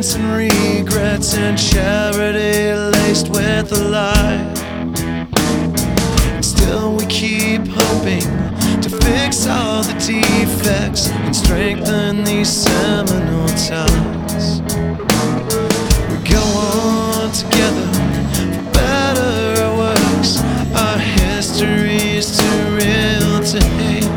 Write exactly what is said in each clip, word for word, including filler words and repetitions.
sense and regrets and charity laced with a lie. And still we keep hoping to fix all the defects and strengthen these seminal ties. We go on together for better or worse. Our history is too real to hate.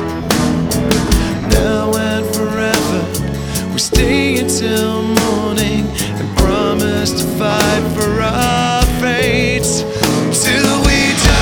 Now and forever we stay until morning and promise to fight for our fates till we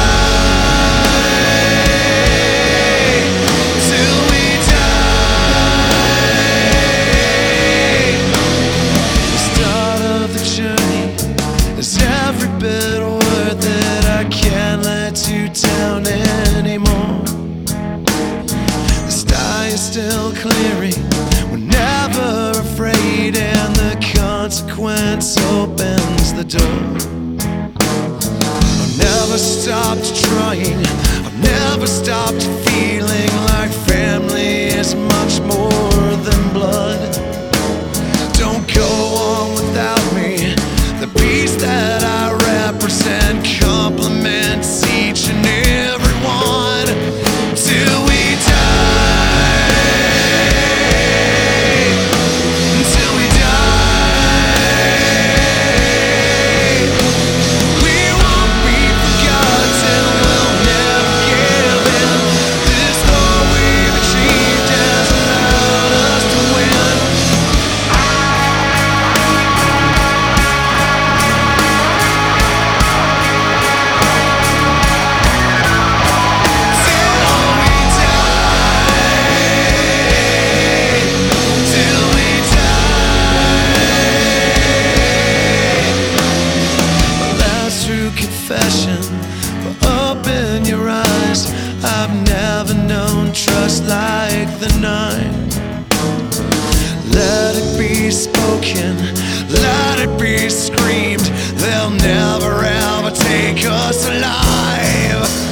down anymore. The sky is still clearing, we're never afraid, and the consequence opens the door. I've never stopped trying, I've never stopped feeling like family is much more than blood. Don't go on without me, the peace that I represent complements each and every one till we die, till we die. We won't be forgotten, we'll never give in. This war we've achieved has allowed us to win. But open your eyes, I've never known trust like the nine. Let it be spoken, let it be screamed, they'll never ever take us alive.